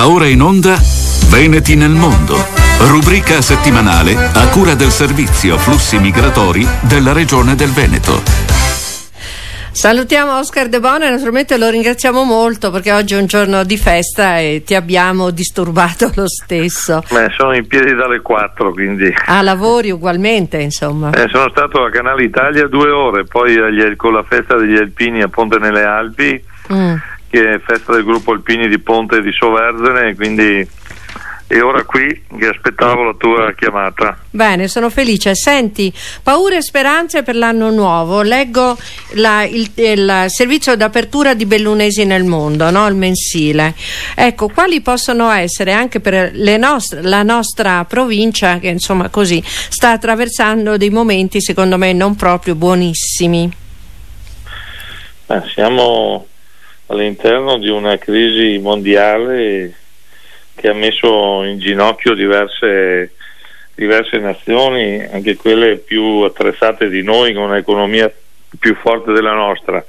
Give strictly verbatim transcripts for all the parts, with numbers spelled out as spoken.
Va ora in onda Veneti nel mondo, rubrica settimanale a cura del servizio flussi migratori della regione del Veneto. Salutiamo Oscar De Bona e naturalmente lo ringraziamo molto perché oggi è un giorno di festa e ti abbiamo disturbato lo stesso. Beh, sono in piedi dalle quattro, quindi. Ah, lavori ugualmente, insomma. Eh, sono stato a Canale Italia due ore, poi agli, con la festa degli Alpini a Ponte nelle Alpi, mm. che è festa del gruppo Alpini di Ponte e di Soverzene, quindi. E ora qui che aspettavo la tua chiamata. Bene, sono felice. Senti, paure e speranze per l'anno nuovo. Leggo la, il, il servizio d'apertura di Bellunesi nel mondo, no? Il mensile. Ecco, quali possono essere anche per le nostre, la nostra provincia, che insomma così sta attraversando dei momenti secondo me non proprio buonissimi. Eh, siamo all'interno di una crisi mondiale che ha messo in ginocchio diverse, diverse nazioni, anche quelle più attrezzate di noi, con un'economia più forte della nostra.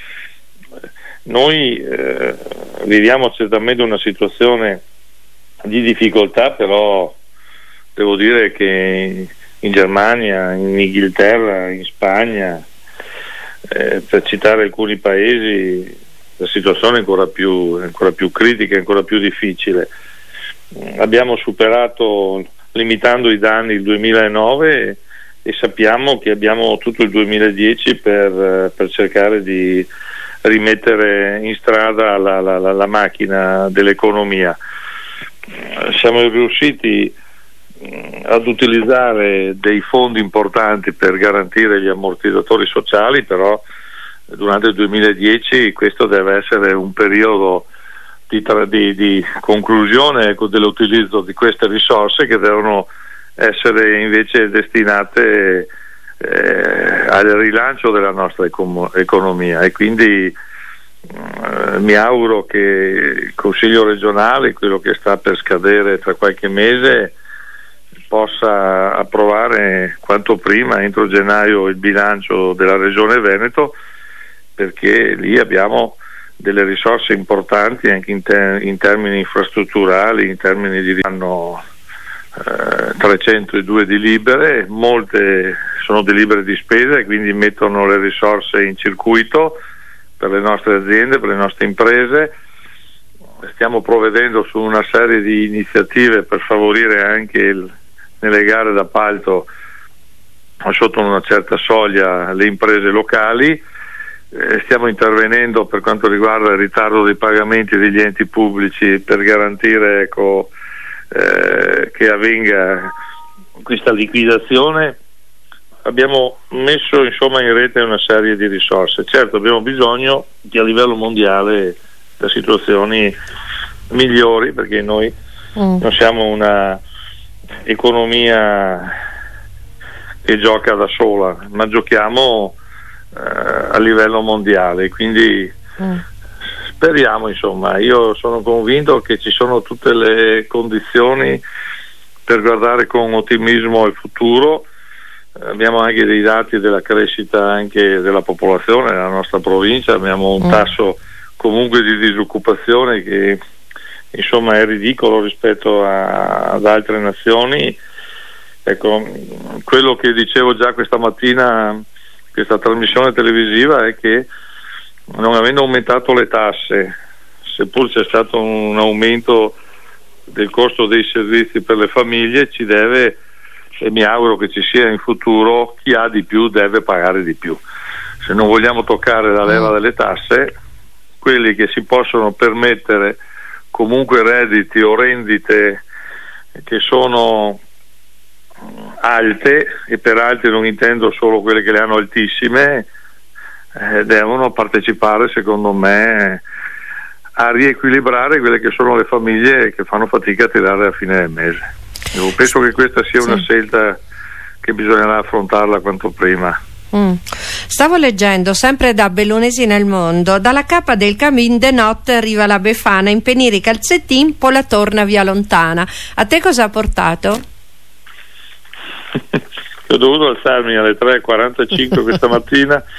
Noi eh, viviamo certamente una situazione di difficoltà, però devo dire che in Germania, in Inghilterra, in Spagna, eh, per citare alcuni paesi, la situazione è ancora più, ancora più critica, ancora più difficile. Abbiamo superato, limitando i danni, il duemilanove e, e sappiamo che abbiamo tutto il duemiladieci per, per cercare di rimettere in strada la, la, la, la macchina dell'economia. Siamo riusciti ad utilizzare dei fondi importanti per garantire gli ammortizzatori sociali, però durante il duemiladieci questo deve essere un periodo Di, di, di conclusione, ecco, dell'utilizzo di queste risorse che devono essere invece destinate eh, al rilancio della nostra ecom- economia e quindi eh, mi auguro che il Consiglio regionale, quello che sta per scadere tra qualche mese, possa approvare quanto prima, entro gennaio, il bilancio della Regione Veneto, perché lì abbiamo delle risorse importanti anche in, ter- in termini infrastrutturali, in termini di hanno eh, trecentodue di libere, molte sono delibere di spesa e quindi mettono le risorse in circuito per le nostre aziende, per le nostre imprese. Stiamo provvedendo su una serie di iniziative per favorire anche il, nelle gare d'appalto sotto una certa soglia le imprese locali. Stiamo intervenendo per quanto riguarda il ritardo dei pagamenti degli enti pubblici per garantire, ecco, eh, che avvenga questa liquidazione. Abbiamo messo insomma in rete una serie di risorse. Certo, abbiamo bisogno che a livello mondiale le situazioni migliori, perché noi mm. non siamo una economia che gioca da sola, ma giochiamo a livello mondiale, quindi mm. speriamo, insomma, io sono convinto che ci sono tutte le condizioni per guardare con ottimismo al futuro. Abbiamo anche dei dati della crescita anche della popolazione nella nostra provincia, abbiamo un mm. tasso comunque di disoccupazione che insomma è ridicolo rispetto a, ad altre nazioni. Ecco, quello che dicevo già questa mattina questa trasmissione televisiva è che, non avendo aumentato le tasse, seppur c'è stato un aumento del costo dei servizi per le famiglie, ci deve, e mi auguro che ci sia in futuro, chi ha di più deve pagare di più. Se non vogliamo toccare la leva delle tasse, quelli che si possono permettere comunque redditi o rendite che sono alte, e per alte non intendo solo quelle che le hanno altissime, eh, devono partecipare secondo me a riequilibrare quelle che sono le famiglie che fanno fatica a tirare a fine del mese. Io penso che questa sia sì. una scelta che bisognerà affrontarla quanto prima. Mm. Stavo leggendo sempre da Bellunesi nel mondo, dalla capa del Camin de notte arriva la Befana, impenire i calzettin, poi la torna via lontana. A te cosa ha portato? Ho dovuto alzarmi alle tre e quarantacinque questa mattina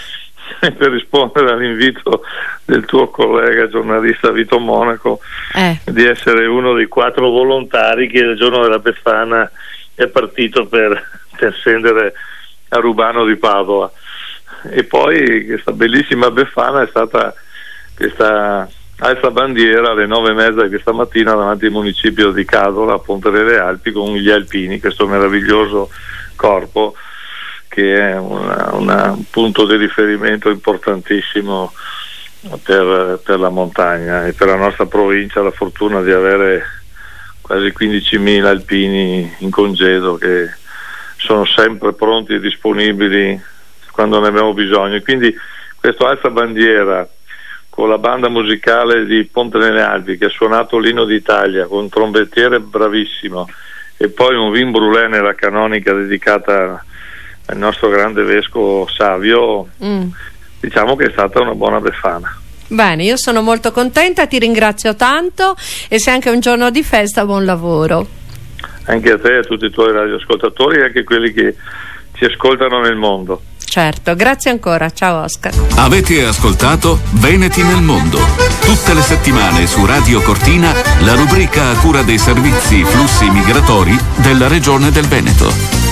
per rispondere all'invito del tuo collega giornalista Vito Monaco, eh. di essere uno dei quattro volontari che il giorno della Befana è partito per, per scendere a Rubano di Padova. E poi questa bellissima Befana è stata questa alza bandiera alle nove e mezza di questa mattina davanti al municipio di Cadola, a Ponte delle Alpi, con gli alpini, questo meraviglioso corpo che è una, una, un punto di riferimento importantissimo per, per la montagna e per la nostra provincia. La fortuna di avere quasi quindicimila alpini in congedo che sono sempre pronti e disponibili quando ne abbiamo bisogno. Quindi questo alza bandiera con la banda musicale di Ponte nelle Alpi che ha suonato l'Inno d'Italia con un trombettiere bravissimo e poi un vin brûlé nella canonica dedicata al nostro grande vescovo Savio, mm. diciamo che è stata una buona Befana. Bene, io sono molto contenta, ti ringrazio tanto e se anche è un giorno di festa, buon lavoro. Anche a te e a tutti i tuoi radioascoltatori e anche quelli che ci ascoltano nel mondo. Certo, grazie ancora, ciao Oscar. Avete ascoltato Veneti nel mondo. Tutte le settimane su Radio Cortina la rubrica a cura dei servizi flussi migratori della Regione del Veneto.